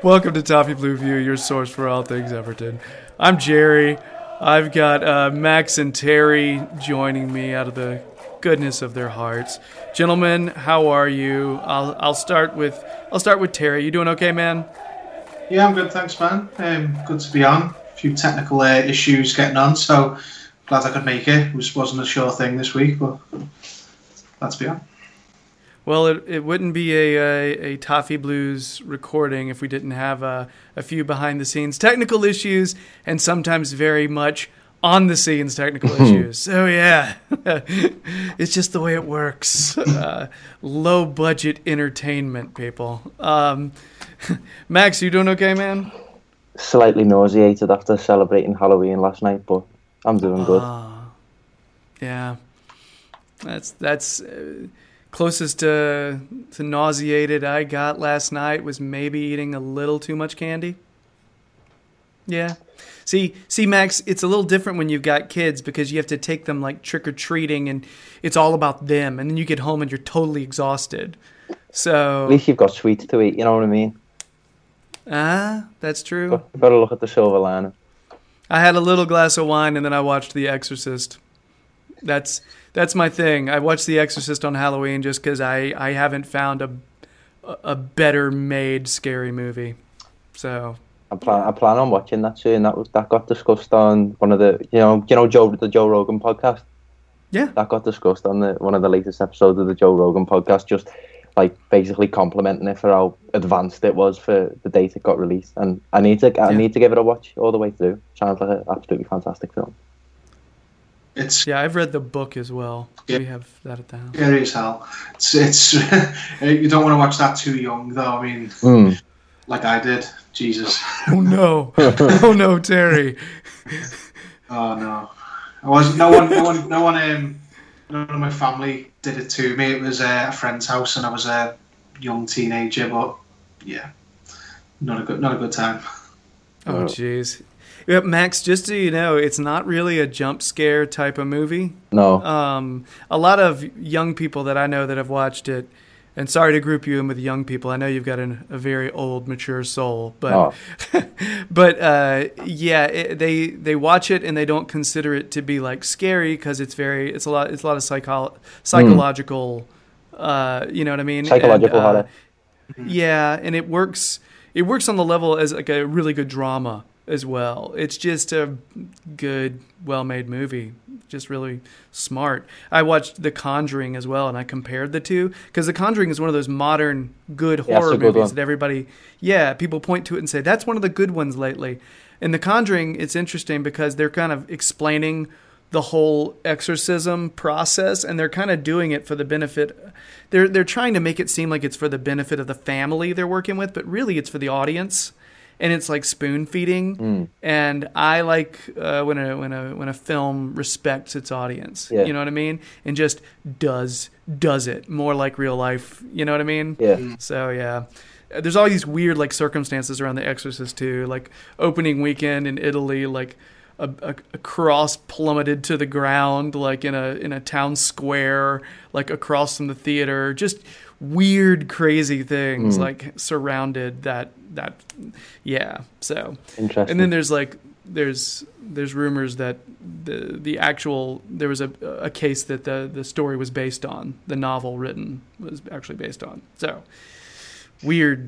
Welcome to Toffee Blue View, your source for all things Everton. I'm Jerry. I've got Max and Terry joining me out of the goodness of their hearts. Gentlemen, how are you? I'll start with Terry. You doing okay, man? Yeah, I'm good, thanks, man. Good to be on. A few technical issues getting on, so glad I could make it. It wasn't a sure thing this week, but glad to be on. Well, it wouldn't be a Toffee Blues recording if we didn't have a few behind-the-scenes technical issues and sometimes very much on-the-scenes technical issues. So, yeah, it's just the way it works. Low-budget entertainment, people. Max, you doing okay, man? Slightly nauseated after celebrating Halloween last night, but I'm doing good. Yeah, that's closest to nauseated I got last night was maybe eating a little too much candy. Yeah. See, Max, it's a little different when you've got kids because you have to take them like trick-or-treating and it's all about them. And then you get home and you're totally exhausted. So at least you've got sweets to eat, you know what I mean? That's true. You've got to look at the silver lining. I had a little glass of wine and then I watched The Exorcist. That's my thing. I watched The Exorcist on Halloween just because I haven't found a better made scary movie. So I plan on watching that soon. That got discussed on one of the the Joe Rogan podcast. Yeah, that got discussed on one of the latest episodes of the Joe Rogan podcast. Just like basically complimenting it for how advanced it was for the date it got released. And I need to give it a watch all the way through. Sounds like an absolutely fantastic film. I've read the book as well. Yeah. We have that at the house. Scary as hell. It's you don't want to watch that too young, though. I mean, like I did. Jesus. Oh no! Oh no, Terry. Oh no! I was no one. None of my family did it to me. It was a friend's house, and I was a young teenager. But yeah, not a good time. Oh jeez. Yeah, Max, just so you know, it's not really a jump scare type of movie. No. A lot of young people that I know that have watched it, and sorry to group you in with young people. I know you've got a very old, mature soul, but they watch it and they don't consider it to be like scary because it's a lot of psychological. You know what I mean? Psychological horror. Yeah, and it works on the level as like a really good drama as well. It's just a good, well-made movie. Just really smart. I watched The Conjuring as well, and I compared the two because The Conjuring is one of those modern good horror movies that people point to it and say, that's one of the good ones lately. And The Conjuring, it's interesting because they're kind of explaining the whole exorcism process, and they're kind of doing it for the benefit. They're trying to make it seem like it's for the benefit of the family they're working with, but really it's for the audience. And it's like spoon feeding, and I like when a film respects its audience. Yeah. You know what I mean, and just does it more like real life. You know what I mean? Yeah. So yeah, there's all these weird like circumstances around The Exorcist too. Like opening weekend in Italy, like a cross plummeted to the ground, like in a town square, like across from the theater. Just weird, crazy things like surrounded that. Yeah. So interesting. And then there's rumors that the actual there was a case that the story was based on, the novel written was actually based on. So weird.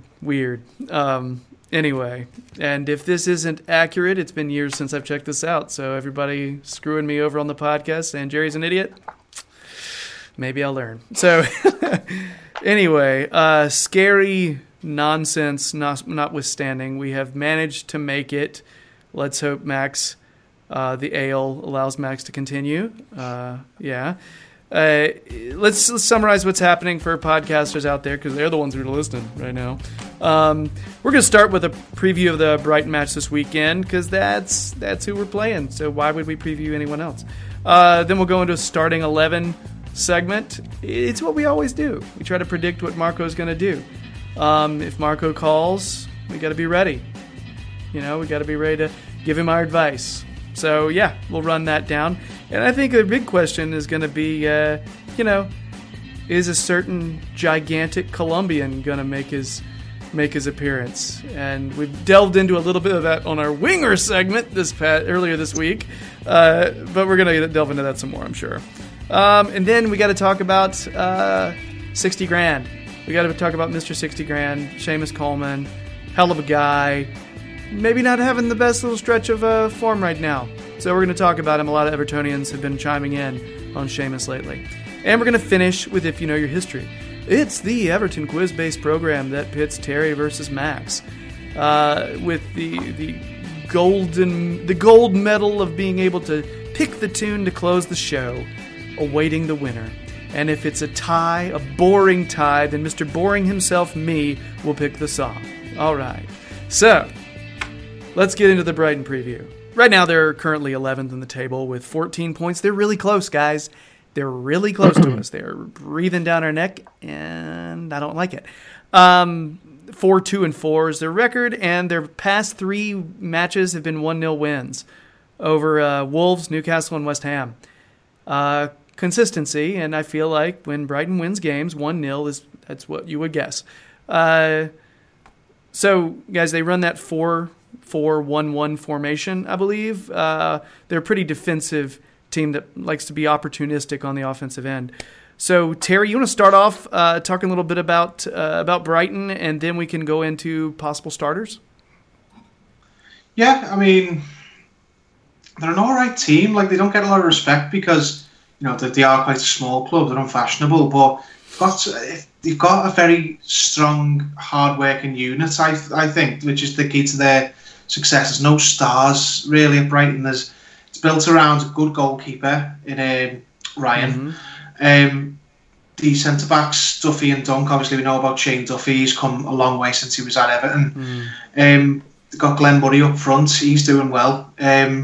Anyway, and if this isn't accurate, it's been years since I've checked this out. So everybody screwing me over on the podcast saying Jerry's an idiot, maybe I'll learn. So anyway, scary nonsense notwithstanding, we have managed to make it. Let's hope Max, the ale allows Max to continue. Yeah. Let's summarize what's happening for podcasters out there because they're the ones who are listening right now. We're going to start with a preview of the Brighton match this weekend because that's who we're playing. So why would we preview anyone else? Then we'll go into a starting 11 segment. It's what we always do. We try to predict what Marco's going to do. If Marco calls, we got to be ready. We got to be ready to give him our advice. So, yeah, we'll run that down. And I think the big question is going to be, is a certain gigantic Colombian going to make his make his appearance. And we've delved into a little bit of that on our Winger segment earlier this week. But we're going to delve into that some more, I'm sure. And then we got to talk about 60 grand. We got to talk about Mr. 60 grand, Seamus Coleman. Hell of a guy. Maybe not having the best little stretch of form right now. So we're going to talk about him. A lot of Evertonians have been chiming in on Seamus lately. And we're going to finish with If You Know Your History. It's the Everton quiz-based program that pits Terry versus Max, with the gold medal of being able to pick the tune to close the show, awaiting the winner. And if it's a tie, a boring tie, then Mr. Boring himself, me, will pick the song. All right. So, let's get into the Brighton preview. Right now, they're currently 11th in the table with 14 points. They're really close, guys. They're really close to us. They're breathing down our neck, and I don't like it. 4-2-4 is their record, and their past 3 matches have been 1-0 wins over Wolves, Newcastle, and West Ham. Consistency, and I feel like when Brighton wins games, 1-0 that's what you would guess. So, guys, they run that 4-4-1-1 formation, I believe. They're a pretty defensive team that likes to be opportunistic on the offensive end. So, Terry, you want to start off talking a little bit about Brighton, and then we can go into possible starters? Yeah, I mean, they're an all right team. Like, they don't get a lot of respect because, you know, they are quite a small club. They're unfashionable, but they've got a very strong, hard-working unit, I think, which is the key to their success. There's no stars, really, at Brighton. It's built around a good goalkeeper in Ryan. Mm-hmm. The centre-backs, Duffy and Dunk, obviously we know about Shane Duffy. He's come a long way since he was at Everton. They've got Glenn Murray up front. He's doing well.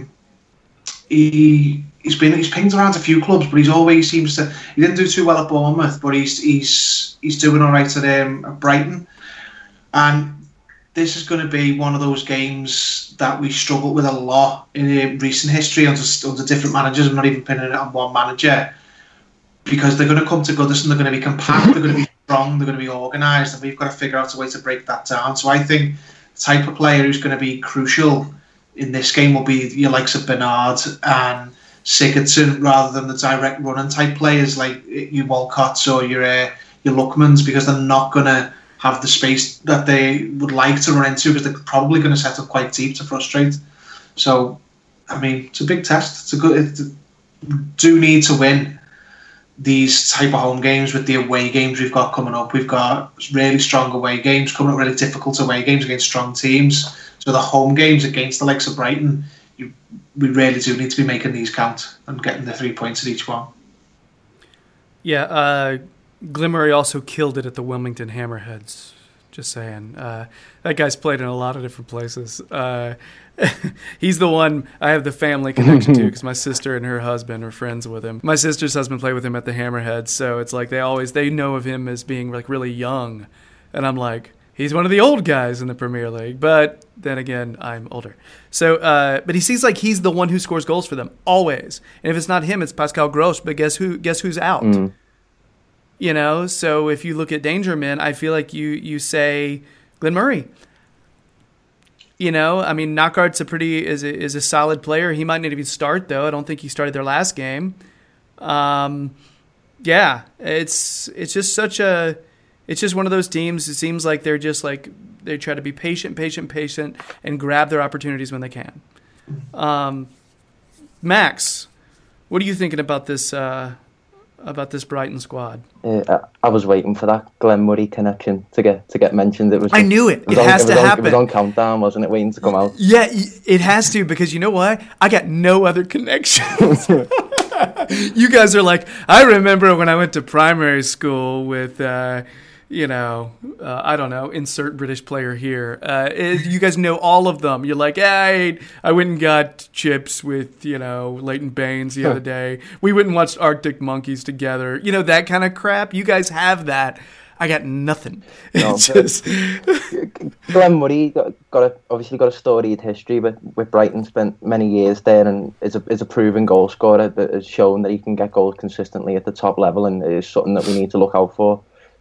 He's pinged around a few clubs, but he always seems to. He didn't do too well at Bournemouth, but he's doing all right at Brighton. And this is going to be one of those games that we struggled with a lot in recent history under different managers. I'm not even pinning it on one manager, because they're going to come to Goodison. They're going to be compact. They're going to be strong. They're going to be organised, and we've got to figure out a way to break that down. So I think the type of player who's going to be crucial in this game will be your likes of Bernard and Sigurdsson, rather than the direct running type players like your Walcotts or your Lookmans, because they're not going to have the space that they would like to run into, because they're probably going to set up quite deep to frustrate. So, I mean, it's a big test. Do need to win these type of home games with the away games we've got coming up. We've got really strong away games coming up, really difficult away games against strong teams. So the home games against the likes of Brighton, we really do need to be making these count and getting the 3 points at each one. Yeah, Glenn Murray also killed it at the Wilmington Hammerheads. Just saying. That guy's played in a lot of different places. He's the one I have the family connection to, because my sister and her husband are friends with him. My sister's husband played with him at the Hammerheads, so it's like they know of him as being like really young. And I'm like, he's one of the old guys in the Premier League. But then again, I'm older. So, but he seems like he's the one who scores goals for them, always. And if it's not him, it's Pascal Gross. But guess who's out? Mm. You know, so if you look at danger men, I feel like you say Glenn Murray. You know, I mean, Knockaert's is a solid player. He might not even start, though. I don't think he started their last game. Yeah, it's just it's just one of those teams. It seems like they're just like they try to be patient, and grab their opportunities when they can. Max, what are you thinking about this? About this Brighton squad? I was waiting for that Glenn Murray connection to get mentioned. I knew it. It has to happen. It was on countdown, wasn't it? Waiting to come out. Yeah, it has to, because you know what? I got no other connections. You guys are like, I remember when I went to primary school with, I don't know, insert British player here. You guys know all of them. You're like, hey, I went and got chips with, Leighton Baines the other day. We went and watched Arctic Monkeys together. You know, that kind of crap. You guys have that. I got nothing. No, Glenn Murray obviously got a storied history with Brighton, spent many years there, and is a proven goal scorer that has shown that he can get goals consistently at the top level, and is something that we need to look out for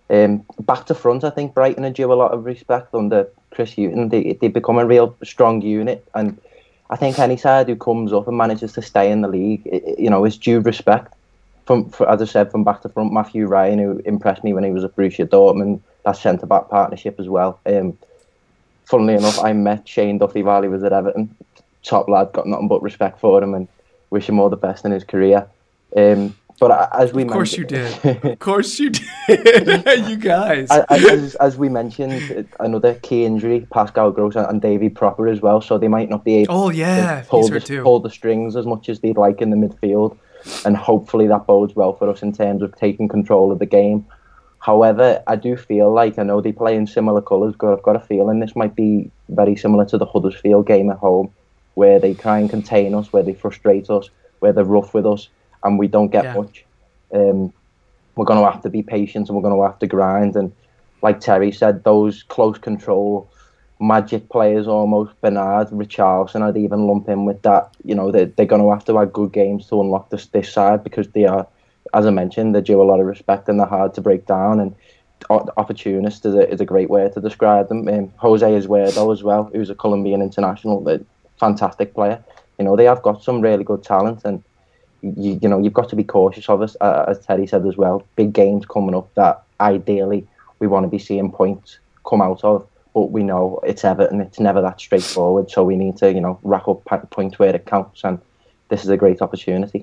Back to front, I think Brighton are due a lot of respect under Chris Hughton. They become a real strong unit, and I think any side who comes up and manages to stay in the league, is due respect. As I said, from back to front, Matthew Ryan, who impressed me when he was at Borussia Dortmund, that centre-back partnership as well. Funnily enough, I met Shane Duffy while he was at Everton. Top lad, got nothing but respect for him and wish him all the best in his career. But as we mentioned, Of course you did. You guys. As we mentioned, another key injury, Pascal Gross and Davy Proper as well, so they might not be able to pull the strings as much as they'd like in the midfield. And hopefully that bodes well for us in terms of taking control of the game. However, I do feel like, I know they play in similar colours, but I've got a feeling this might be very similar to the Huddersfield game at home, where they try and contain us, where they frustrate us, where they're rough with us, and we don't get much. We're going to have to be patient and we're going to have to grind. And like Terry said, those close control magic players almost, Bernard, Richarlison, I'd even lump in with that. They're going to have to have good games to unlock this side, because they are, as I mentioned, they're due a lot of respect and they're hard to break down. And opportunist is a great way to describe them. Jose Eduardo as well, who's a Colombian international, a fantastic player. They have got some really good talent, and you've got to be cautious of us, as Terry said as well. Big games coming up that ideally we want to be seeing points come out of, but we know it's Everton, it's never that straightforward, so we need to rack up points where it counts, and this is a great opportunity.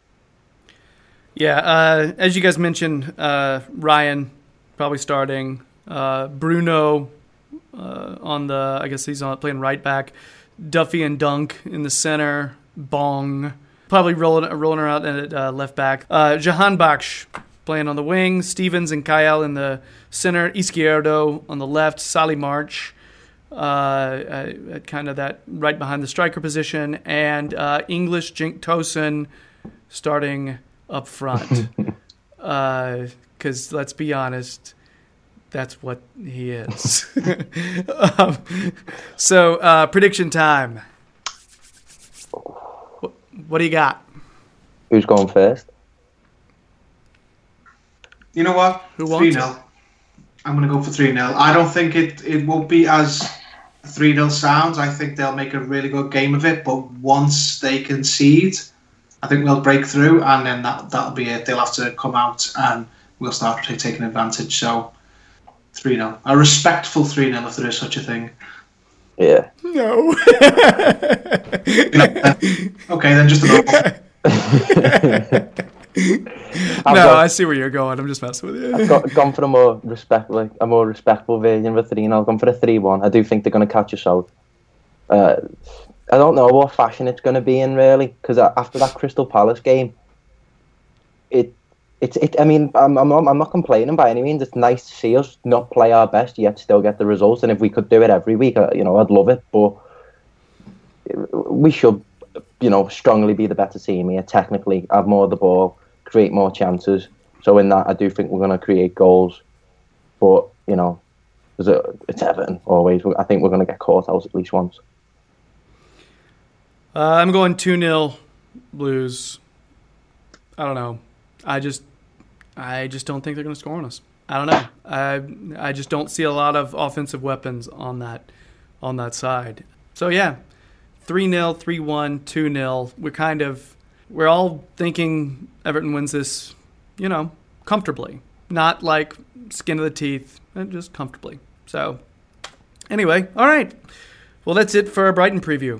Yeah, as you guys mentioned, Ryan probably starting, Bruno on the, I guess he's playing right back, Duffy and Dunk in the center, Bong probably rolling around at left back. Jahan Baksh playing on the wing. Stevens and Kyle in the center. Izquierdo on the left. Solly March at kind of that right behind the striker position. And English Cenk Tosun starting up front. Because let's be honest, that's what he is. So prediction time. What do you got? Who's going first? You know what? Who wants 3-0. I'm going to go for 3-0. I don't think it won't be as 3-0 sounds. I think they'll make a really good game of it. But once they concede, I think we'll break through, and then that'll be it. They'll have to come out, and we'll start taking advantage. So 3-0. A respectful 3-0, if there is such a thing. Yeah. No. Okay, then just about. I see where you're going. I'm just messing with you. I've gone for a more respectful version of a 3-0. I've gone for a 3-1. I do think they're going to catch us out. I don't know what fashion it's going to be in, really, because after that Crystal Palace game, I mean, I'm not complaining by any means. It's nice to see us not play our best yet still get the results. And if we could do it every week, I'd love it. But we should, strongly be the better team here. Technically, have more of the ball, create more chances. So in that, I do think we're going to create goals. But it's Everton always. I think we're going to get caught out at least once. I'm going 2-0 Blues. I don't know. I just don't think they're going to score on us. I don't know. I just don't see a lot of offensive weapons on that side. So yeah, 3-0, 3-1, 2-0. We're all thinking Everton wins this, comfortably, not like skin of the teeth, just comfortably. So anyway, all right. Well, that's it for our Brighton preview.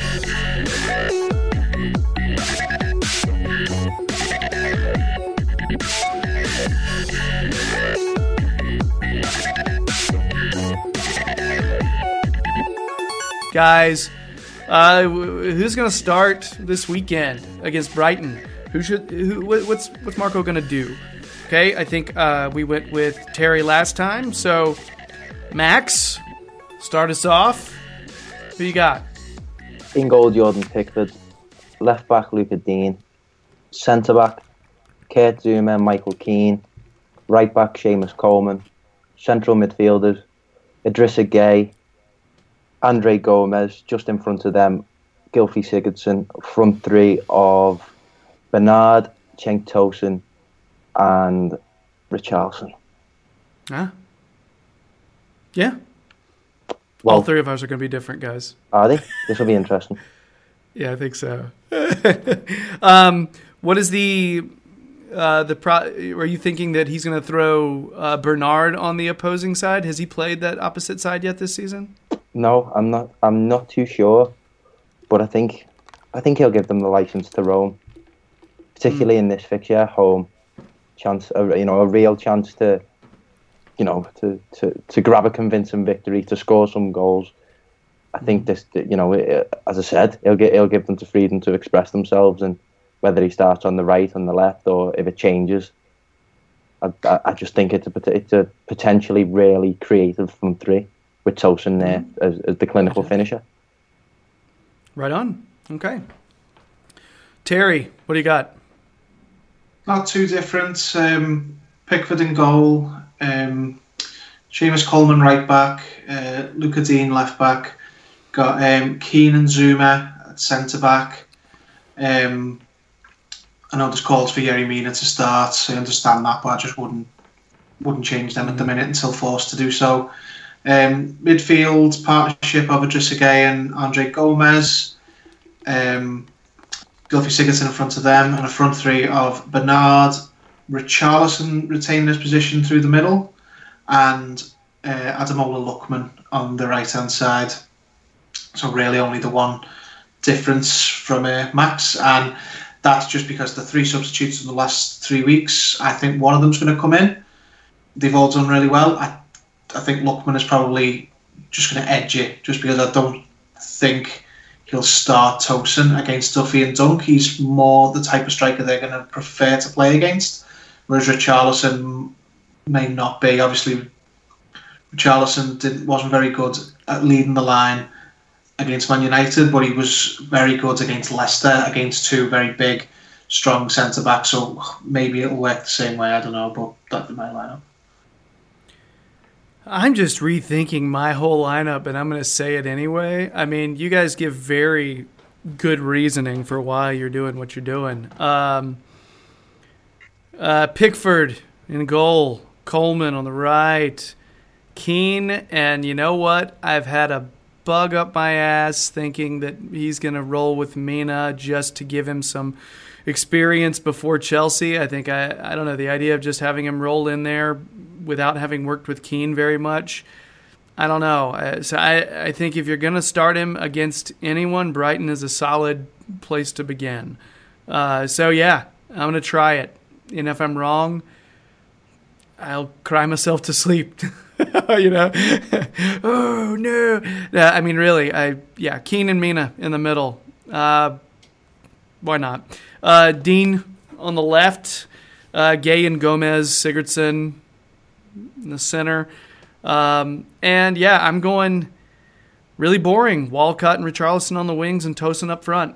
Guys, who's going to start this weekend against Brighton? What's Marco going to do? Okay, I think we went with Terry last time. So, Max, start us off. Who you got? In goal, Jordan Pickford. Left back, Luca Dean. Centre back, Kurt Zouma and Michael Keane. Right back, Seamus Coleman. Central midfielders, Idrissa Gueye, Andre Gomez. Just in front of them, Gylfi Sigurdsson. Front three of Bernard, Cenk Tosun and Richarlison. Huh? Yeah. Well, All three of us are going to be different, guys. are they? This will be interesting. Yeah, I think so. What is are you thinking that he's going to throw Bernard on the opposing side? Has he played that opposite side yet this season? No, I'm not. I'm not too sure, but I think he'll give them the license to roam, particularly in this fixture, home chance. A real chance to, to grab a convincing victory, to score some goals. I think this, as I said, he'll give them the freedom to express themselves, and whether he starts on the right, on the left, or if it changes, I just think it's a potentially really creative front three with Tosin there as the clinical finisher. Right on. Okay. Terry, what do you got? Not too different. Pickford in goal. Seamus Coleman right back. Luca Dean left back. Got Keane and Zuma at centre back. I know there's calls for Yerry Mina to start. I understand that, but I just wouldn't change them at the minute until forced to do so. Midfield partnership of Idrissa Gueye and Andre Gomez. Gylfi Sigurdsson in front of them, and a front three of Bernard, Richarlison retaining his position through the middle, and Ademola Lookman on the right hand side. So really only the one difference from Max, and that's just because the three substitutes in the last 3 weeks, I think one of them's going to come in. They've all done really well. I think Lookman is probably just going to edge it, just because I don't think he'll start Tosin against Duffy and Dunk. He's more the type of striker they're going to prefer to play against, whereas Richarlison may not be. Obviously, Richarlison wasn't very good at leading the line against Man United, but he was very good against Leicester, against two very big, strong centre-backs, so maybe it'll work the same way, I don't know, but that'd be my lineup. I'm just rethinking my whole lineup, and I'm going to say it anyway. I mean, you guys give very good reasoning for why you're doing what you're doing. Pickford in goal, Coleman on the right, Keane, and you know what? I've had a bug up my ass thinking that he's going to roll with Mina just to give him some experience before Chelsea. I think, I don't know, the idea of just having him roll in there without having worked with Keane very much, I don't know. So I think if you're going to start him against anyone, Brighton is a solid place to begin. So yeah, I'm going to try it. And if I'm wrong, I'll cry myself to sleep. Oh no. I mean, really, Keane and Mina in the middle. Why not? Dean on the left, Gueye and Gomez, Sigurdsson in the center. I'm going really boring. Walcott and Richarlison on the wings and Tosin up front.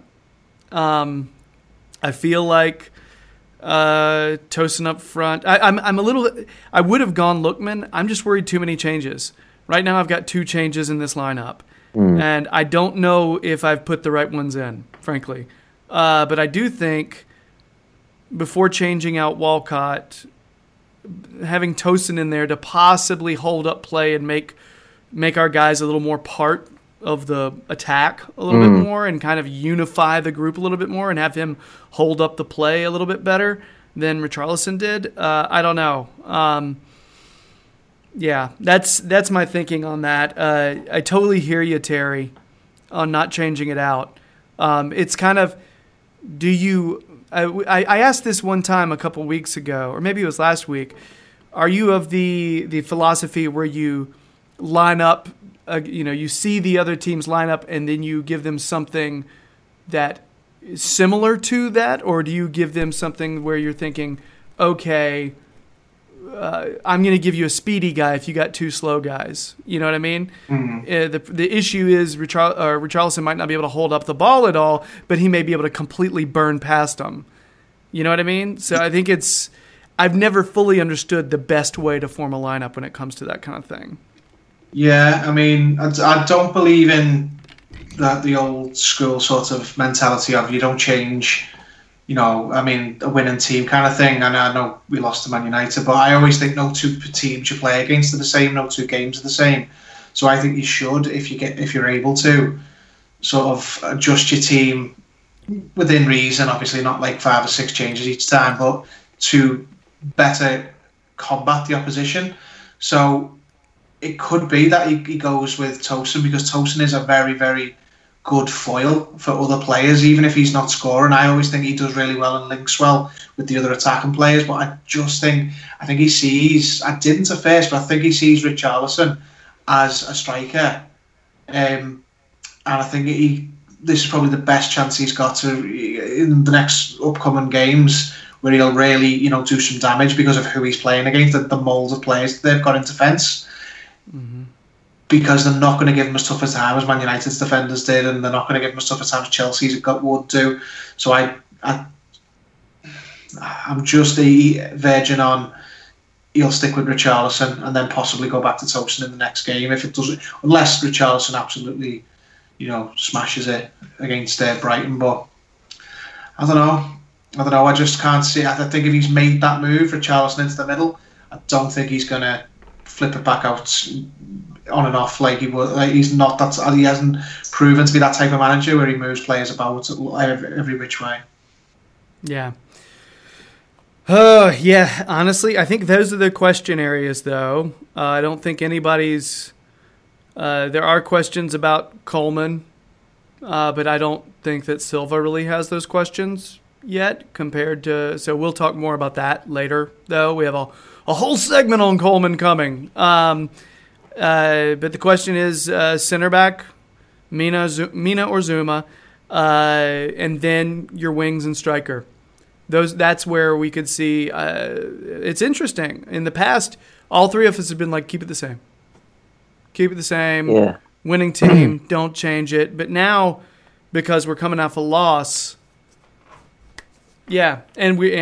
I feel like Tosin up front. I would have gone Lookman. I'm just worried too many changes. Right now I've got 2 changes in this lineup. And I don't know if I've put the right ones in, frankly. But I do think before changing out Walcott, having Tosin in there to possibly hold up play and make our guys a little more part of the attack a little bit more and kind of unify the group a little bit more and have him hold up the play a little bit better than Richarlison did. I don't know. That's my thinking on that. I totally hear you, Terry, on not changing it out. It's kind of, I asked this one time a couple weeks ago, or maybe it was last week. Are you of the philosophy where you line up, you see the other teams line up and then you give them something that is similar to that? Or do you give them something where you're thinking, okay, I'm going to give you a speedy guy if you got 2 slow guys? You know what I mean? The issue is Richarlison might not be able to hold up the ball at all, but he may be able to completely burn past them. You know what I mean? So I think I've never fully understood the best way to form a lineup when it comes to that kind of thing. Yeah, I mean, I don't believe in the old school sort of mentality of you don't change I mean, a winning team kind of thing. And I know we lost to Man United, but I always think no two teams you play against are the same, no two games are the same. So I think you should, if you're able to, sort of adjust your team within reason. Obviously, not like 5 or 6 changes each time, but to better combat the opposition. So it could be that he goes with Tosun, because Tosun is a very, very good foil for other players, even if he's not scoring. I always think he does really well and links well with the other attacking players, but I think he sees, I didn't at first, but I think he sees Richarlison as a striker, and I think this is probably the best chance he's got to in the next upcoming games, where he'll really do some damage because of who he's playing against, the mould of players they've got in defence. Mm-hmm. Because they're not going to give him as tough a time as Man United's defenders did, and they're not going to give him as tough a time as Chelsea's would do. So I'm just verging on he'll stick with Richarlison and then possibly go back to Tosun in the next game if it doesn't, unless Richarlison absolutely smashes it against Brighton. But I don't know. I just can't see. I think if he's made that move, Richarlison into the middle, I don't think he's going to flip it back out on and off like he would. Like, he's not that. He hasn't proven to be that type of manager where he moves players about every which way. Yeah. Yeah. Honestly, I think those are the question areas, though. I don't think anybody's. There are questions about Coleman, but I don't think that Silva really has those questions yet. Compared to, so we'll talk more about that later. Though we have a whole segment on Coleman coming. But the question is center back, Mina or Zuma, and then your wings and striker. That's where we could see. It's interesting. In the past, all three of us have been like, keep it the same. Keep it the same. Yeah. Winning team, don't change it. But now, because we're coming off a loss, so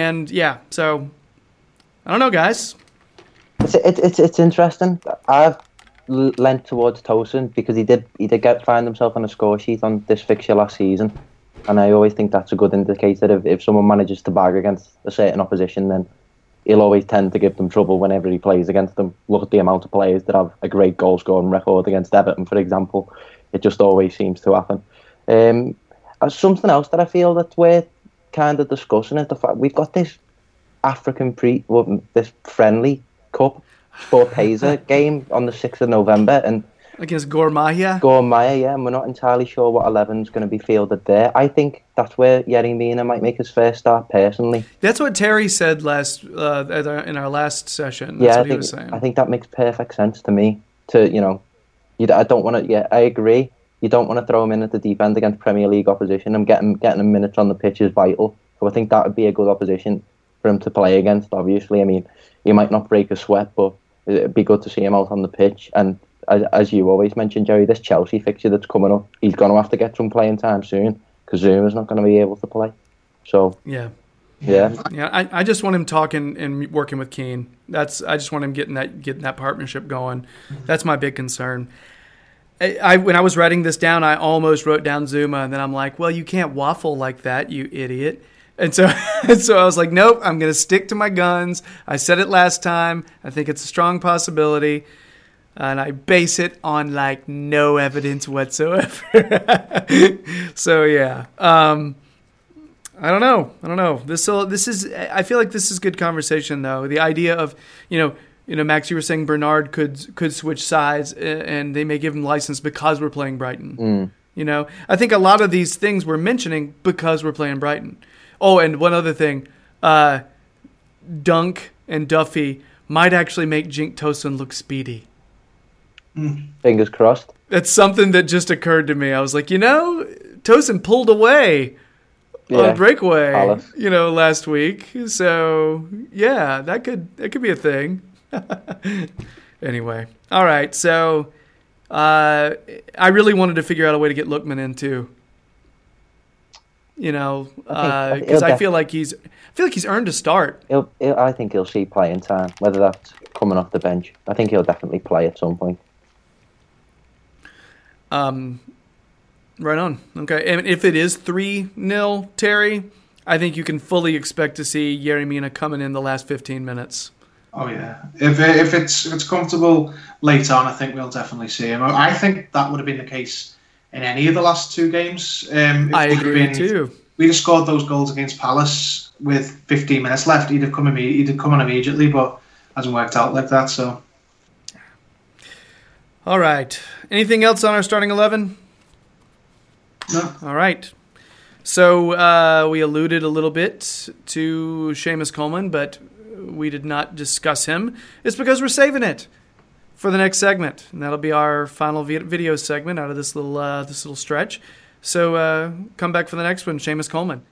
I don't know, guys. It's interesting. I've lent towards Tosun because he did find himself on a score sheet on this fixture last season, and I always think that's a good indicator. If someone manages to bag against a certain opposition, then he'll always tend to give them trouble whenever he plays against them. Look at the amount of players that have a great goal scoring record against Everton, for example. It just always seems to happen. Something else that I feel that we're kind of discussing is the fact we've got this this friendly cup Sport Pesa game on the 6th of November, and against Gor Mahia, yeah, and we're not entirely sure what 11's going to be fielded there. I think that's where Yerry Mina might make his first start, personally. That's what Terry said in our last session. That's what he was saying. I think that makes perfect sense to me. I don't want to. Yeah, I agree. You don't want to throw him in at the deep end against Premier League opposition. And getting him minutes on the pitch is vital. So I think that would be a good opposition for him to play against. Obviously, I mean, he might not break a sweat, but it'd be good to see him out on the pitch. And as you always mentioned, Jerry, this Chelsea fixture that's coming up, he's going to have to get some playing time soon because Zuma's not going to be able to play. So yeah. I just want him talking and working with Keane. I just want him getting that partnership going. That's my big concern. When I was writing this down, I almost wrote down Zuma, and then I'm like, well, you can't waffle like that, you idiot. And so I was like, nope, I'm going to stick to my guns. I said it last time. I think it's a strong possibility. And I base it on like no evidence whatsoever. So yeah, I don't know. This is. I feel like this is good conversation though. The idea of Max, you were saying Bernard could switch sides and they may give him license because we're playing Brighton. I think a lot of these things we're mentioning because we're playing Brighton. Oh, and one other thing, Dunk and Duffy might actually make Cenk Tosun look speedy. Fingers crossed. That's something that just occurred to me. I was like, Tosun pulled away on breakaway, last week. So yeah, that could be a thing. Anyway, all right. So I really wanted to figure out a way to get Lookman in too. Because I feel like he's earned a start. I think he'll see playing time, whether that's coming off the bench. I think he'll definitely play at some point. Right on. Okay, and if it is 3-0, Terry, I think you can fully expect to see Yerry Mina coming in the last 15 minutes. Oh yeah, if it's comfortable later on, I think we'll definitely see him. I think that would have been the case in any of the last two games. I agree too. We'd have scored those goals against Palace with 15 minutes left. He'd have come on immediately, but hasn't worked out like that. So, all right. Anything else on our starting 11? No. All right. So we alluded a little bit to Seamus Coleman, but we did not discuss him. It's because we're saving it for the next segment, and that'll be our final video segment out of this little stretch. So come back for the next one, Seamus Coleman.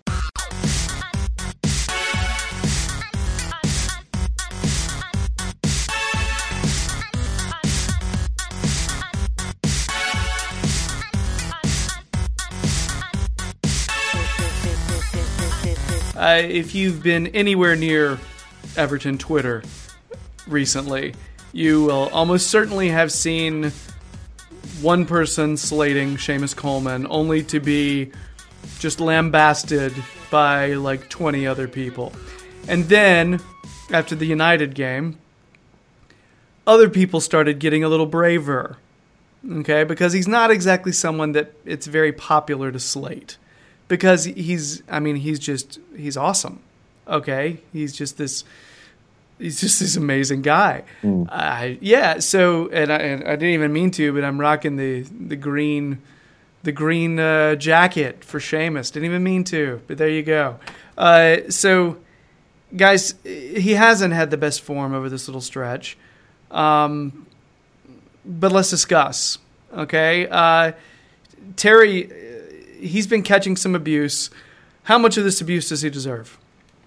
If you've been anywhere near Everton Twitter recently, you will almost certainly have seen one person slating Seamus Coleman only to be just lambasted by like 20 other people. And then, after the United game, other people started getting a little braver, okay? Because he's not exactly someone that it's very popular to slate. Because he's awesome, okay? He's just this amazing guy. So I didn't even mean to, but I'm rocking the green jacket for Seamus. Didn't even mean to, but there you go. So guys, he hasn't had the best form over this little stretch. But let's discuss, okay? Terry, he's been catching some abuse. How much of this abuse does he deserve?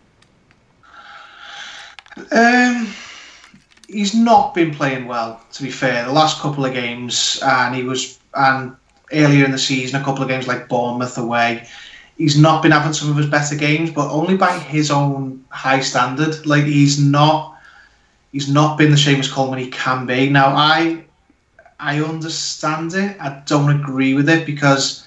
He's not been playing well, to be fair. The last couple of games, and earlier in the season, a couple of games like Bournemouth away, he's not been having some of his better games, but only by his own high standard. Like he's not been the Seamus Coleman he can be. Now I understand it. I don't agree with it because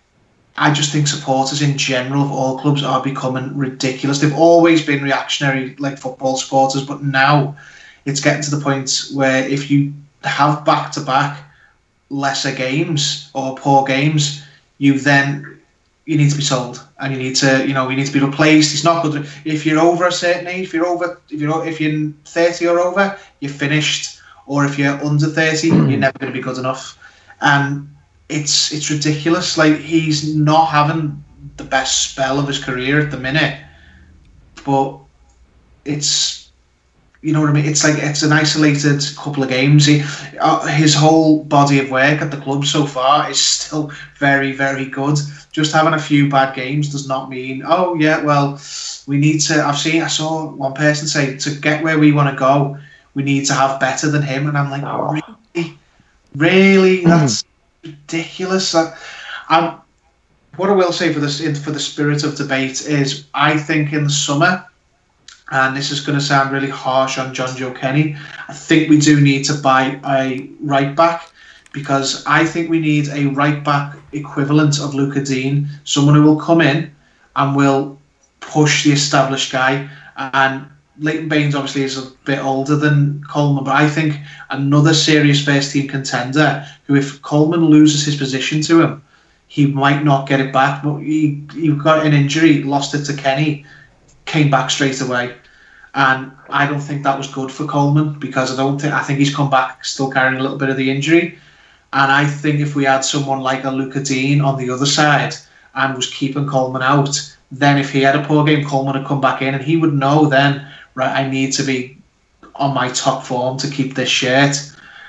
I just think supporters in general of all clubs are becoming ridiculous. They've always been reactionary, like football supporters, but now it's getting to the point where if you have back-to-back lesser games or poor games, you need to be sold and you need to be replaced. It's not good if you're over a certain age. If you're 30 or over, you're finished. Or if you're under 30, you're never going to be good enough. And it's ridiculous. Like he's not having the best spell of his career at the minute, but it's, you know what I mean. It's like it's an isolated couple of games. His whole body of work at the club so far is still very, very good. Just having a few bad games does not mean, oh yeah, well, we need to. I saw one person say to get where we want to go, we need to have better than him, and I'm like, really, that's ridiculous. What I will say for the spirit of debate is, I think in the summer, and this is going to sound really harsh on John Joe Kenny, I think we do need to buy a right back, because I think we need a right back equivalent of Luca Dean, someone who will come in and will push the established guy. And Leighton Baines obviously is a bit older than Coleman, but I think another serious first team contender who, if Coleman loses his position to him, he might not get it back. But he got an injury, lost it to Kenny, came back straight away, and I don't think that was good for Coleman, because I think he's come back still carrying a little bit of the injury. And I think if we had someone like a Luca Dean on the other side and was keeping Coleman out, then if he had a poor game, Coleman would come back in and he would know then, right, I need to be on my top form to keep this shirt.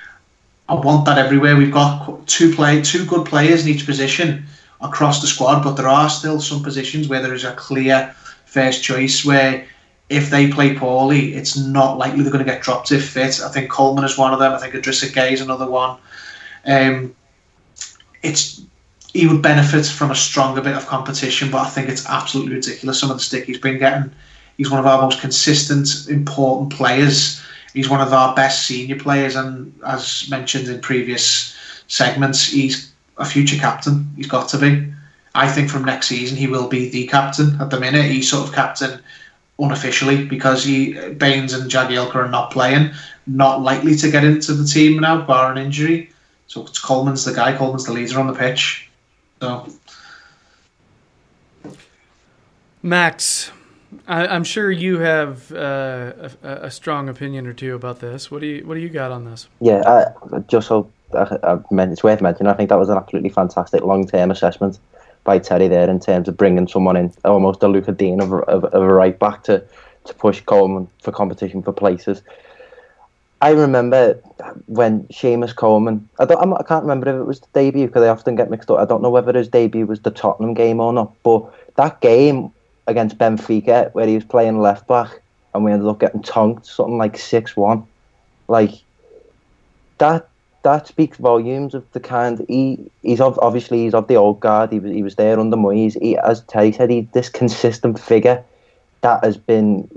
I want that everywhere. We've got two good players in each position across the squad, but there are still some positions where there is a clear first choice where if they play poorly, it's not likely they're going to get dropped if fit. I think Coleman is one of them. I think Idrissa Gueye is another one. He would benefit from a stronger bit of competition, but I think it's absolutely ridiculous some of the stick he's been getting. He's one of our most consistent, important players. He's one of our best senior players, and as mentioned in previous segments, he's a future captain. He's got to be. I think from next season he will be the captain. At the minute, he's sort of captain unofficially because Baines and Jagielka are not playing, not likely to get into the team now, bar an injury. So it's Coleman's the guy. Coleman's the leader on the pitch. So, Max, I'm sure you have a strong opinion or two about this. What do you got on this? Yeah, it's worth mentioning. I think that was an absolutely fantastic long-term assessment by Terry there in terms of bringing someone in, almost a Luca Dean of a right back to push Coleman for competition for places. I remember when Seamus Coleman, I can't remember if it was the debut because I often get mixed up. I don't know whether his debut was the Tottenham game or not, but that game against Benfica where he was playing left back and we ended up getting tonked something like 6-1, like that speaks volumes of the kind. He's of the old guard. He was there under Moyes. As Terry said, he's this consistent figure that has been,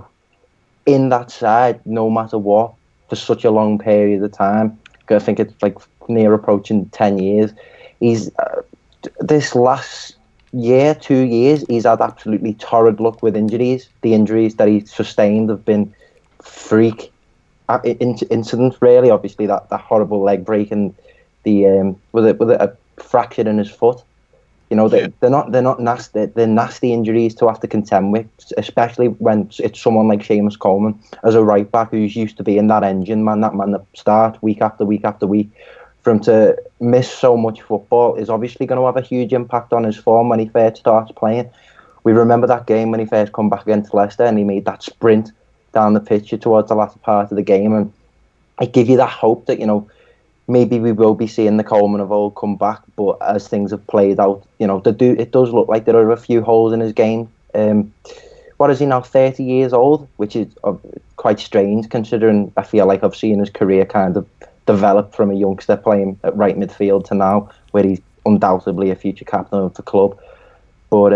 in that side no matter what for such a long period of time. I think it's like near approaching 10 years. He's this last year, 2 years, he's had absolutely torrid luck with injuries. The injuries that he's sustained have been freak incidents, really. Obviously, that horrible leg break and the with a fracture in his foot. They're not nasty. They're nasty injuries to have to contend with, especially when it's someone like Seamus Coleman as a right back who's used to being that engine man, that start week after week after week. For him to miss so much football is obviously going to have a huge impact on his form when he first starts playing. We remember that game when he first come back against Leicester and he made that sprint down the pitch towards the latter part of the game, and it gives you that hope that maybe we will be seeing the Coleman of old come back. But as things have played out, it does look like there are a few holes in his game. What is he now, 30 years old, which is quite strange considering I feel like I've seen his career kind of develop from a youngster playing at right midfield to now where he's undoubtedly a future captain of the club. But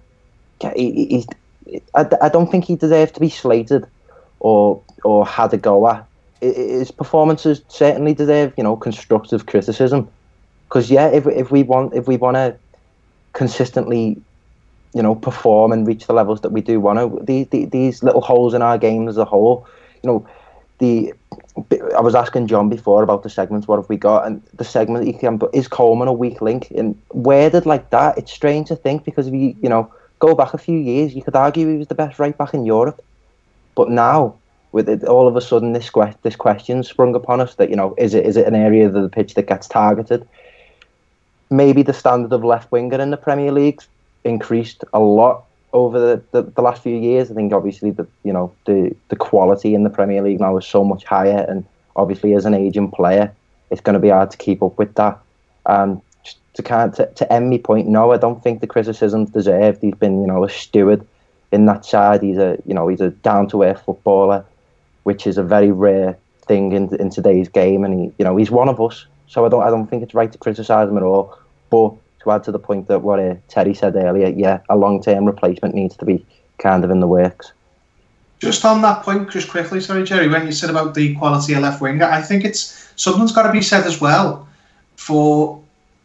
I don't think he deserves to be slated or had a go at. His performances certainly deserve, constructive criticism. Because if we want to consistently, perform and reach the levels that we do want to, these little holes in our game as a whole, I was asking John before about the segments. What have we got? And the segment is Coleman a weak link? And worded like that, it's strange to think because if you go back a few years, you could argue he was the best right back in Europe. But now, with it, all of a sudden, this question sprung upon us that is it an area of the pitch that gets targeted? Maybe the standard of left winger in the Premier League increased a lot over the last few years. I think obviously the quality in the Premier League now is so much higher, and obviously as an aging player, it's going to be hard to keep up with that. To end my point, no, I don't think the criticism's deserved. He's been a steward in that side. He's a down to earth footballer, which is a very rare thing in today's game, and he's one of us. So I don't think it's right to criticise him at all. But to add to the point that what Terry said earlier, a long-term replacement needs to be kind of in the works. Just on that point, just quickly, sorry, Jerry, when you said about the quality of left winger, I think something's got to be said as well for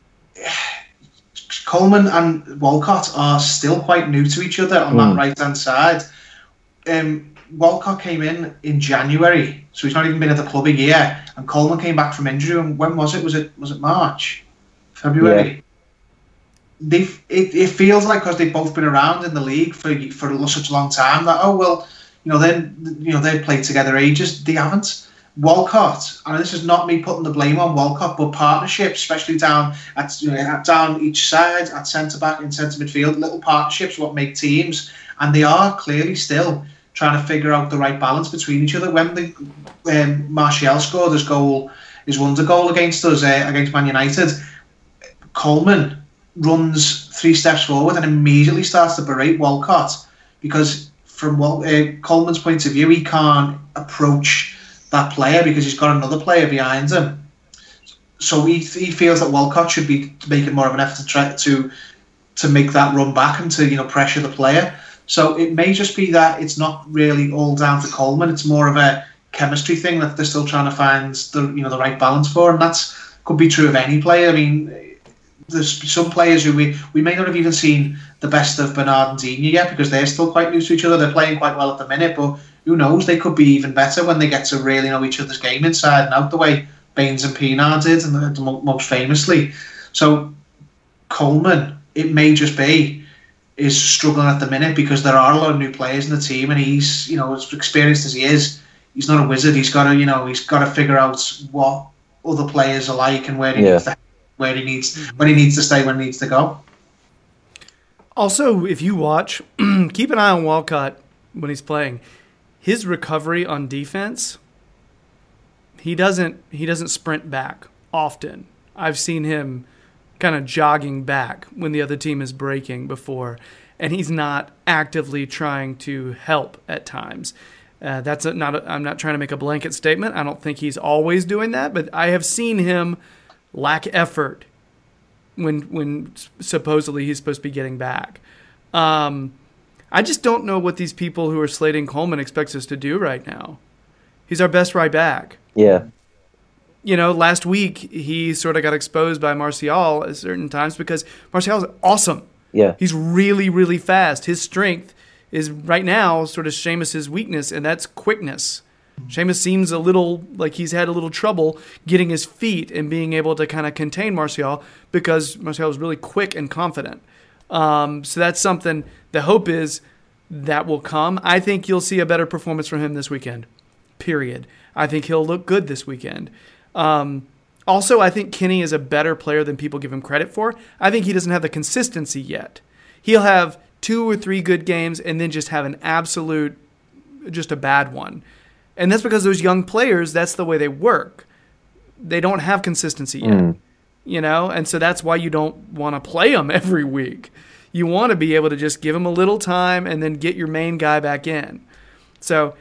Coleman and Walcott are still quite new to each other on that right-hand side. Walcott came in January, so he's not even been at the club a year, and Coleman came back from injury. And when was it? Was it March? February? Yeah. It feels like because they've both been around in the league for such a long time that they've played together ages. They haven't. Walcott, and this is not me putting the blame on Walcott, but partnerships, especially down each side at centre back and centre midfield, little partnerships what make teams, and they are clearly still trying to figure out the right balance between each other. When Martial scored his wonder goal against us against Man United, Coleman runs 3 steps forward and immediately starts to berate Walcott because from Coleman's point of view, he can't approach that player because he's got another player behind him. So he feels that Walcott should be making more of an effort to make that run back and to pressure the player. So it may just be that it's not really all down to Coleman. It's more of a chemistry thing that they're still trying to find the right balance for, and that's could be true of any player. I mean, there's some players who we may not have even seen the best of Bernard and Digne yet because they're still quite new to each other. They're playing quite well at the minute, but who knows? They could be even better when they get to really know each other's game inside and out, the way Baines and Pienaar did, and most famously. So Coleman, it may just be, is struggling at the minute because there are a lot of new players in the team, and he's, as experienced as he is, he's not a wizard. He's got to figure out what other players are like and where he needs to, when he needs to stay, when he needs to go. Also, if you watch, keep an eye on Walcott when he's playing. His recovery on defense, he doesn't sprint back often. I've seen him kind of jogging back when the other team is breaking before, and he's not actively trying to help at times. I'm not trying to make a blanket statement. I don't think he's always doing that, but I have seen him lack effort when supposedly he's supposed to be getting back. I just don't know what these people who are slating Coleman expects us to do right now. He's our best right back. Yeah. Last week he sort of got exposed by Martial at certain times because Martial is awesome. Yeah. He's really, really fast. His strength is right now sort of Sheamus's weakness, and that's quickness. Sheamus seems a little like he's had a little trouble getting his feet and being able to kind of contain Martial because Martial is really quick and confident. So that's something, the hope is that will come. I think you'll see a better performance from him this weekend, period. I think he'll look good this weekend. Also, I think Kenny is a better player than people give him credit for. I think he doesn't have the consistency yet. He'll have 2 or 3 good games and then just have an absolute, just a bad one. And that's because those young players, that's the way they work. They don't have consistency yet, and so that's why you don't want to play them every week. You want to be able to just give them a little time and then get your main guy back in. So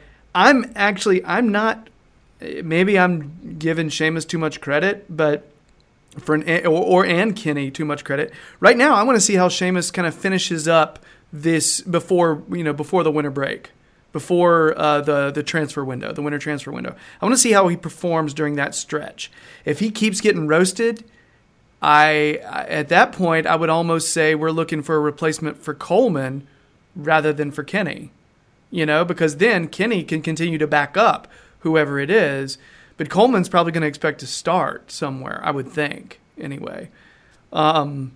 maybe I'm giving Sheamus too much credit, but and Kenny too much credit. Right now, I want to see how Sheamus kind of finishes up this before the winter break, before the transfer window, the winter transfer window. I want to see how he performs during that stretch. If he keeps getting roasted, at that point I would almost say we're looking for a replacement for Coleman rather than for Kenny, because then Kenny can continue to back up whoever it is, but Coleman's probably going to expect to start somewhere, I would think, anyway. I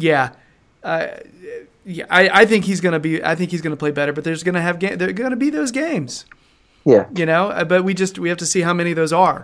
think he's going to play better, but there's going to be those games. Yeah. But we have to see how many of those are.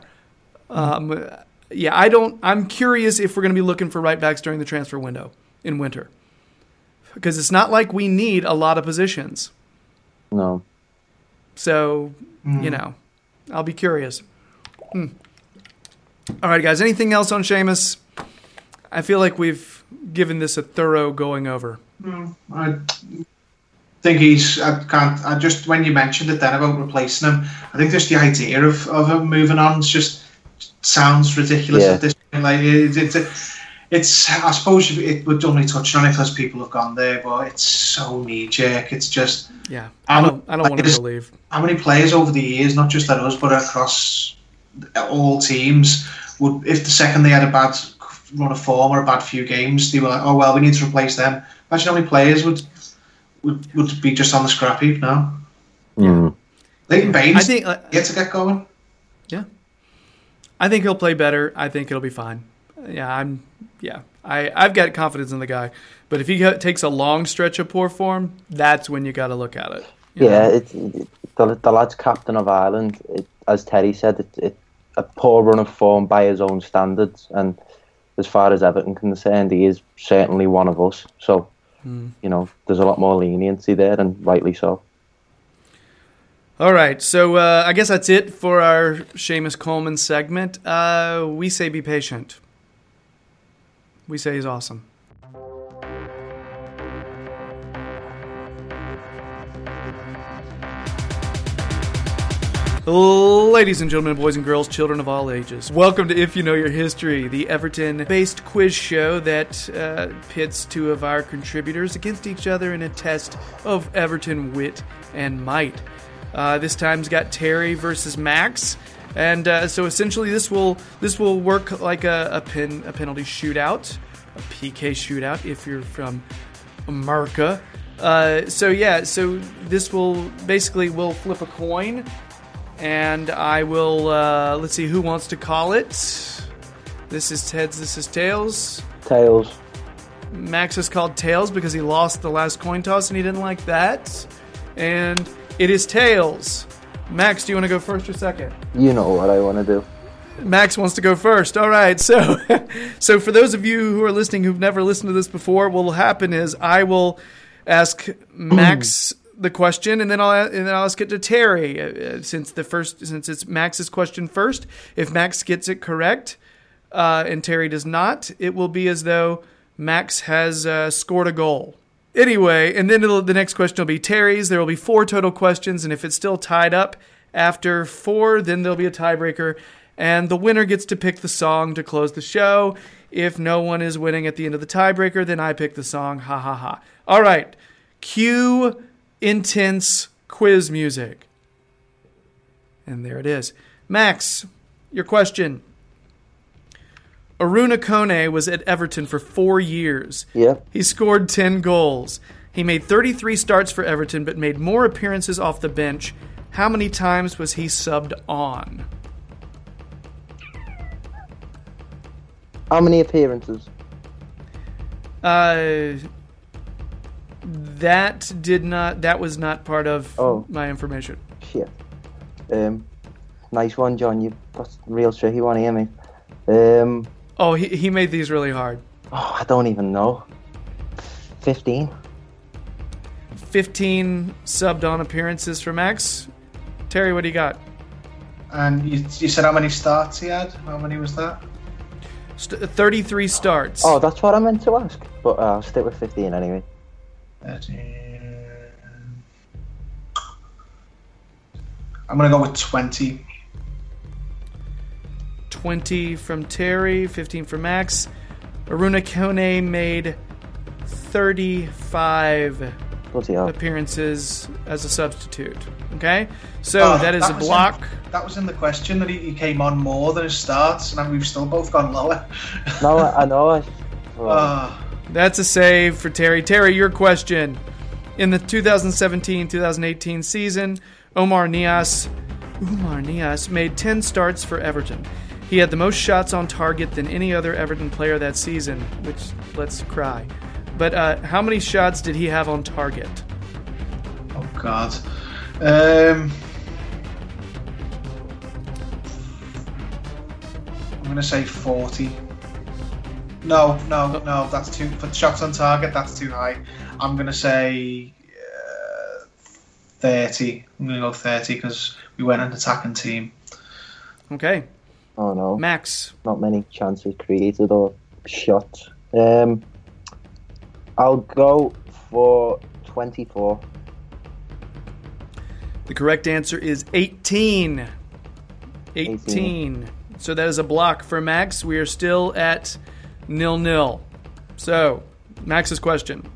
I'm curious if we're going to be looking for right backs during the transfer window in winter. Because it's not like we need a lot of positions. No. So, I'll be curious. All right, guys. Anything else on Sheamus? I feel like we've given this a thorough going over. I think just when you mentioned it then about replacing him, I think just the idea of him moving on just sounds ridiculous at this point. Like it's I suppose we're only touching on it because people have gone there, but it's so knee jerk. It's just I don't want to believe how many players over the years, not just at us but across all teams, would, if the second they had a bad run of form or a bad few games, they were like, oh well, we need to replace them. Imagine how many players would be just on the scrap heap now. Leighton Baines, I think, to get going. Yeah, I think he'll play better. I think it'll be fine. I've got confidence in the guy. But if he takes a long stretch of poor form, that's when you got to look at it. It's the lad's captain of Ireland. As Terry said, it's a poor run of form by his own standards. And as far as Everton concerned, he is certainly one of us. So, there's a lot more leniency there, and rightly so. All right, so I guess that's it for our Seamus Coleman segment. We say be patient. We say he's awesome. Ladies and gentlemen, boys and girls, children of all ages, welcome to If You Know Your History, the Everton-based quiz show that pits 2 of our contributors against each other in a test of Everton wit and might. This time's got Terry versus Max, and so essentially this will work like a penalty shootout, a PK shootout if you're from America. So this will basically, we'll flip a coin, and I will, let's see, who wants to call it? This is heads, this is tails. Tails. Max has called tails because he lost the last coin toss and he didn't like that. And it is tails. Max, do you want to go first or second? You know what I want to do. Max wants to go first. All right. So for those of you who are listening who've never listened to this before, what will happen is I will ask Max the question, and then I'll ask it to Terry. Since it's Max's question first, if Max gets it correct and Terry does not, it will be as though Max has scored a goal. Anyway, and then the next question will be Terry's. There will be 4 total questions, and if it's still tied up after 4, then there'll be a tiebreaker, and the winner gets to pick the song to close the show. If no one is winning at the end of the tiebreaker, then I pick the song. Ha ha ha. All right. Cue intense quiz music. And there it is. Max, your question. Aruna Kone was at Everton for 4 years. Yep. He scored 10 goals. He made 33 starts for Everton, but made more appearances off the bench. How many times was he subbed on? How many appearances? That was not part of my information. Shit. Nice one, John. You've got a real tricky one here, mate. He made these really hard. I don't even know. 15. 15 subbed on appearances for Max. Terry, what do you got? And you said how many starts he had? How many was that? 33 starts. Oh, that's what I meant to ask. But I'll stick with 15 anyway. 13. I'm going to go with 20. 20 from Terry, 15 from Max. Aruna Kone made 35 appearances as a substitute. Okay? So that is a block. That was in the question that he came on more than his starts, and we've still both gone lower. No, I know. That's a save for Terry. Terry, your question. In the 2017-2018 season, Oumar Niasse made 10 starts for Everton. He had the most shots on target than any other Everton player that season, which, let's cry. But how many shots did he have on target? Oh, God. I'm going to say 40. No, that's too... For shots on target, that's too high. I'm going to say 30. I'm going to go 30 because we went an attacking team. Okay. Oh, no. Max. Not many chances created or shots. I'll go for 24. The correct answer is 18. 18. So that is a block for Max. We are still at 0-0. So, Max's question.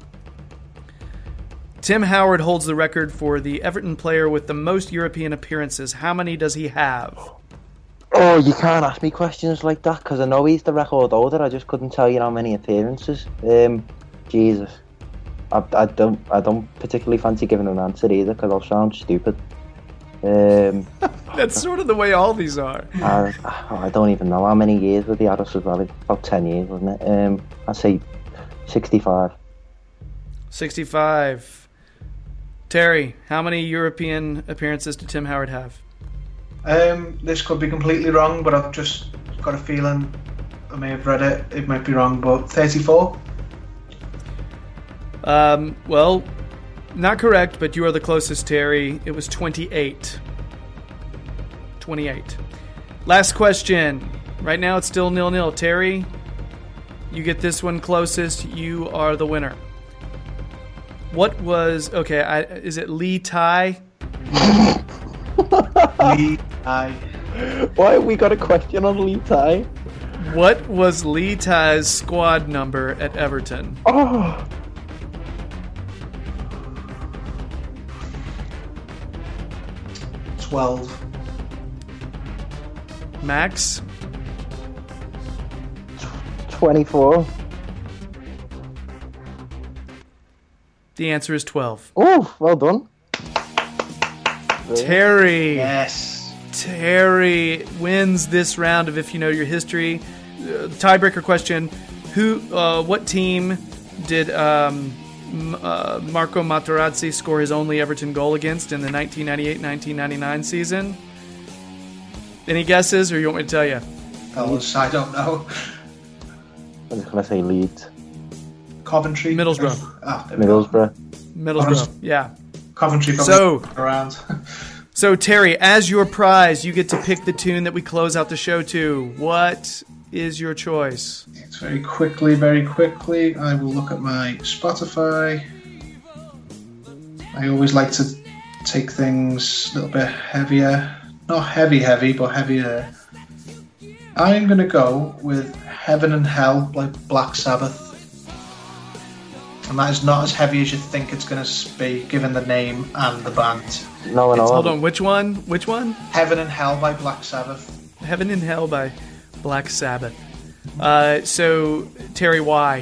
Tim Howard holds the record for the Everton player with the most European appearances. How many does he have? Oh, you can't ask me questions like that because I know he's the record holder. I just couldn't tell you how many appearances. Jesus, I don't particularly fancy giving an answer either because I'll sound stupid. That's sort of the way all these are. I don't even know how many years with the Aros as well. About 10 years, wasn't it? I'd say 65. 65. Terry, how many European appearances did Tim Howard have? This could be completely wrong, but I've just got a feeling I may have read it. It might be wrong, but 34. Well, not correct, but you are the closest, Terry. It was 28. 28. Last question. Right now it's still 0-0. Terry, you get this one closest. You are the winner. What was... Okay, is it Lee Tai? Lee Tai. Why have we got a question on Lee Tai? What was Lee Tai's squad number at Everton? Oh... 12. Max? 24. The answer is 12. Oh, well done. Terry. Yes. Terry wins this round of If You Know Your History. Tiebreaker question: what team did Marco Materazzi score his only Everton goal against in the 1998-1999 season? Any guesses, or you want me to tell you? I don't know. I'm just going to say Leeds. Coventry. Middlesbrough. Middlesbrough. Yeah. Coventry. So around. So Terry, as your prize, you get to pick the tune that we close out the show to. What is your choice? It's very quickly. I will look at my Spotify. I always like to take things a little bit heavier. Not heavy, but heavier. I'm going to go with Heaven and Hell by Black Sabbath. And that is not as heavy as you think it's going to be, given the name and the band. No. Hold on, which one? Heaven and Hell by Black Sabbath. Heaven and Hell by Black Sabbath. So, Terry, why?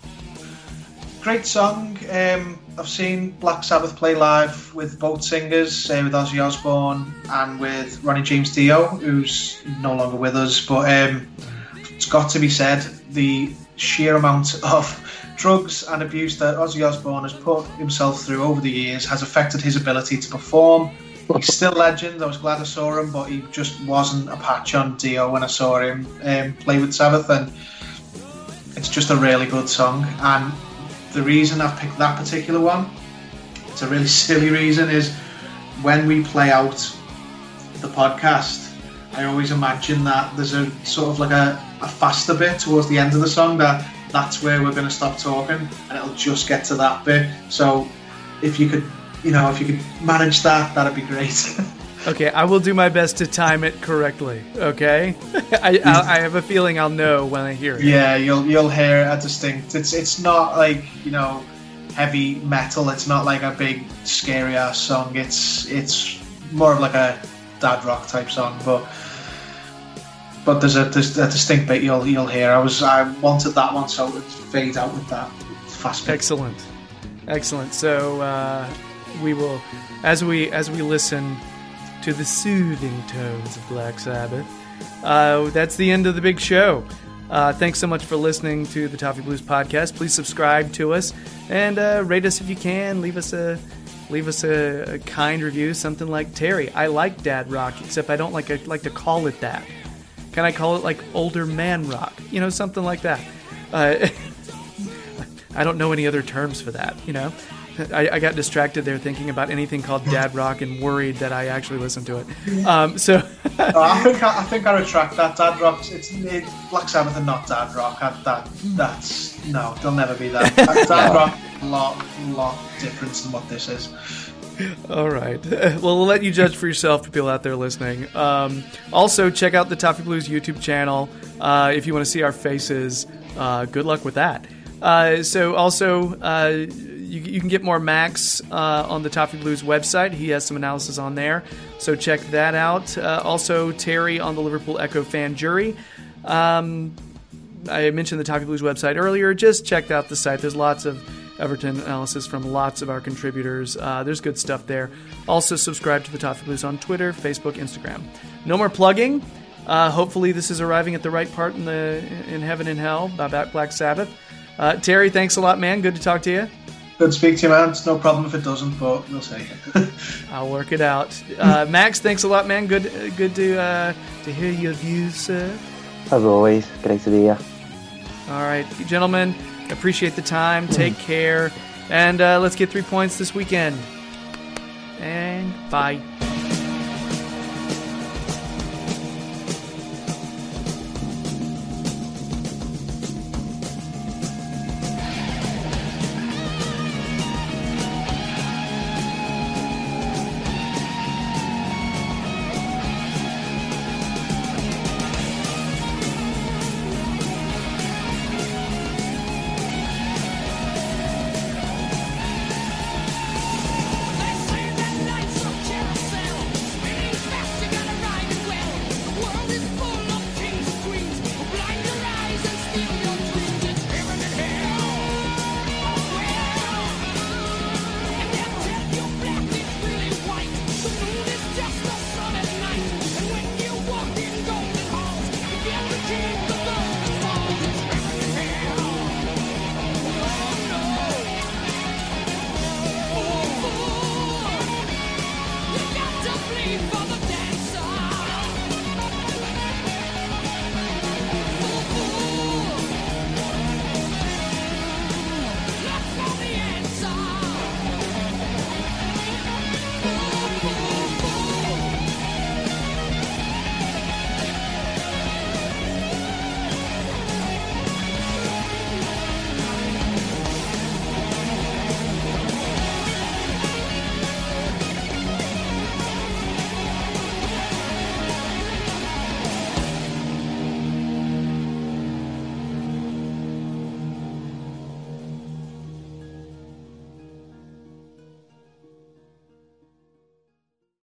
Great song. I've seen Black Sabbath play live with both singers, with Ozzy Osbourne and with Ronnie James Dio, who's no longer with us. But it's got to be said, the sheer amount of drugs and abuse that Ozzy Osbourne has put himself through over the years has affected his ability to perform. He's still legend. I was glad I saw him, but he just wasn't a patch on Dio when I saw him play with Sabbath, and it's just a really good song. And the reason I've picked that particular one, it's a really silly reason, is when we play out the podcast, I always imagine that there's a sort of like a faster bit towards the end of the song that's where we're going to stop talking, and it'll just get to that bit. So if you could manage that, that'd be great. Okay, I will do my best to time it correctly. Okay, I have a feeling I'll know when I hear it. Yeah, you'll hear a distinct. It's not like heavy metal. It's not like a big scary ass song. It's more of like a dad rock type song, but there's a distinct bit you'll hear. I wanted that one, so it fades out with that fast bit. Excellent. So we will, as we listen to the soothing tones of Black Sabbath, that's the end of the big show. Thanks so much for listening to the Toffee Blues podcast. Please subscribe to us and rate us if you can. Leave us a kind review, something like, Terry, I like dad rock, except I don't like to call it that. Can I call it like older man rock? Something like that. I don't know any other terms for that, I got distracted there thinking about anything called dad rock and worried that I actually listened to it. I think I retract that. Dad rock, it's Black Sabbath and not dad rock. That's no, there'll never be that. Dad rock, a lot different than what this is. All right. Well, we'll let you judge for yourself, people out there listening. Also, check out the Toffee Blues YouTube channel if you want to see our faces. Good luck with that. You can get more Max on the Toffee Blues website. He has some analysis on there, so check that out. Also, Terry on the Liverpool Echo fan jury. I mentioned the Toffee Blues website earlier. Just check out the site. There's lots of Everton analysis from lots of our contributors. There's good stuff there. Also, subscribe to the Toffee Blues on Twitter, Facebook, Instagram. No more plugging. Hopefully, this is arriving at the right part in Heaven and Hell by Black Sabbath. Terry, thanks a lot, man. Good to talk to you. Good to speak to you, man. It's no problem if it doesn't, but we'll see. I'll work it out. Max, thanks a lot, man. Good to hear your views, sir. As always, great to be here. All right, gentlemen, appreciate the time. Take care, and let's get 3 points this weekend. And bye.